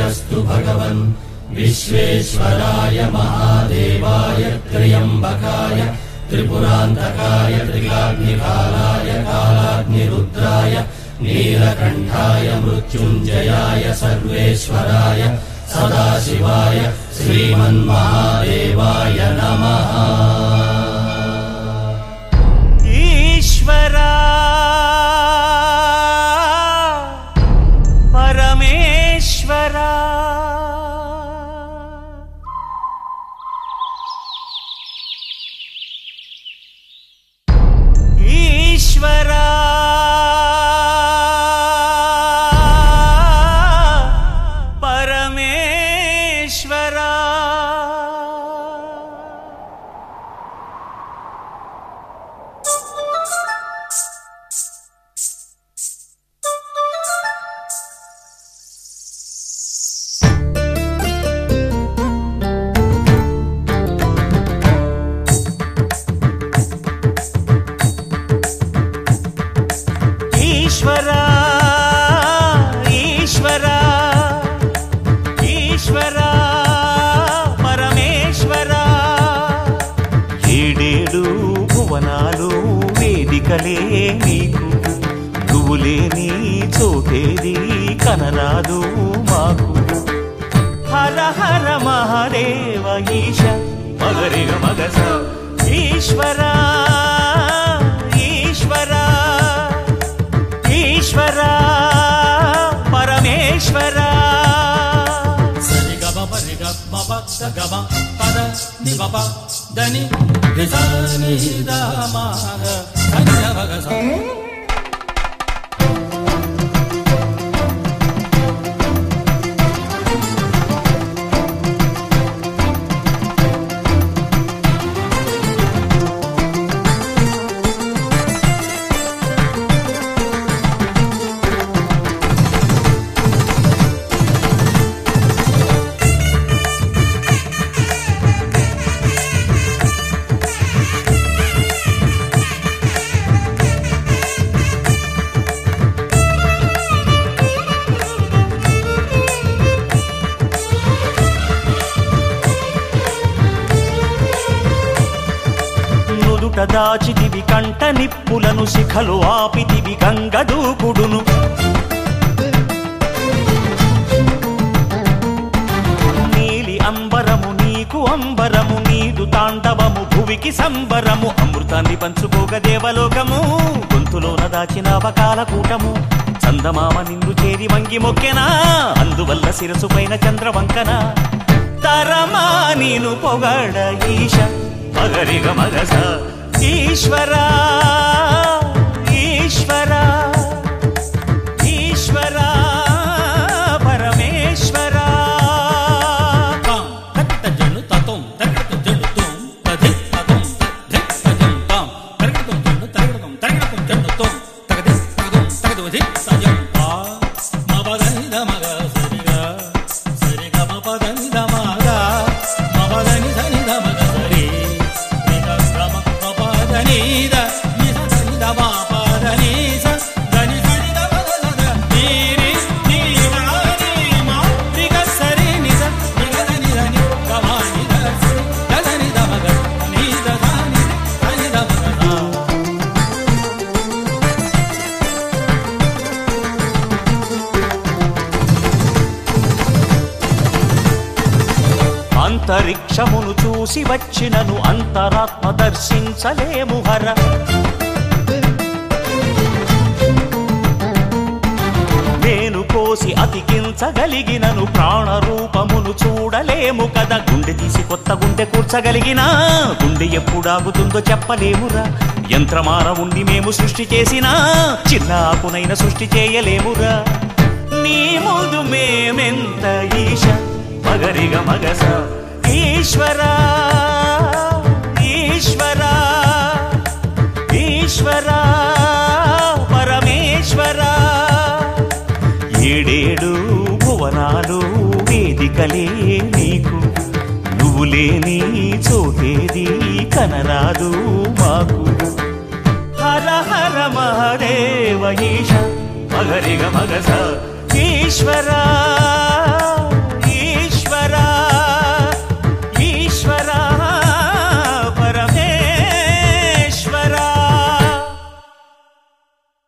श्रीयस्तु भगवन् विश्वेश्वराय महादेवाय त्र्यम्बकाय त्रिपुरान्तकाय त्रिकाग्निकालाय कालाग्निरुद्राय नीलकण्ठाय मृत्युञ्जयाय सर्वेश्वराय सदाशिवाय श्रीमन्महादेवाय नमः। ईश्वरा परमेश्वरा ईश्वरा परमेश्वरा ईश्वरा ईश्वरा ईश्वरा परमेश्वरा ఏడేడు భువనాలు వేదికలే నీకు నువ్వు లేని చోటేది కనరాదు మాకు హర హర మహాదేవ ఈశ మగరిగ మగస ఈశ్వరా ఈశ్వరా ఈశ్వరా పరమేశ్వరా సరిగమ పరిగ మప సగమ పద నిపప దని రిసాని దామాగ సంజవగస దాచితివి కంట నిప్పులను శిఖలు ఆపితివి గంగదూకుడును నీలి అంబరము నీకు అంబరము నీదు తాండవము భువికి సంబరము అమృతాన్ని పంచుకోగ దేవలోకము గొంతులోన దాచిన అవకాల కూటము చందమామ నిన్ను చేరి వంగి మొక్కెనా అందువల్ల శిరసు పైన చంద్రవంకన తరమా నీను పొగడ ఈశ మగరిగ మగస ఈశ్వరా ఈశ్వరా ఈశ్వరా పరమేశ్వరా జను తతం తరగతం జను తం తది తతం ధిక్కజం తం తరగతం జను తరగతం తరగతం జను తం తగది తగదం తగదోది సయం ఆ మబదని దమగ సరిగా సరిగా మపదని దమగ మబదని దని దమగ సరి నిదగమ మపదని ద నిదని దమ పదని స దని దని దమగ నీరి నీరాని మా నిగ సరి నిద నిగదని దని గవాని ద దని దమగ నిద దని దని దమగ అంతరిక్షమును చూసి వచ్చినను అంతరాత్మ దర్శించలేము హర నేను కోసి అతికించగలిగినను ప్రాణరూపమును చూడలేము కదా గుండె తీసి కొత్త గుండె కూర్చగలిగినా గుండె ఎప్పుడాగుతుందో చెప్పలేమురా యంత్రమానవుణ్ణి మేము సృష్టి చేసినా చిన్న ఆకునైన సృష్టి చేయలేమురా నీ ముందు మేమెంత ఈశ మగరిగ మగస ఈశ్వరా ఈశ్వరా ఈశ్వరా పరమేశ్వరా ఏడేడు భువనాలు వేదికలే నీకు నువ్వు లేని చోటేది కనరాదు మాకు హర హర మహదేవ ఈశ మగరిగ మగస ఈశ్వరా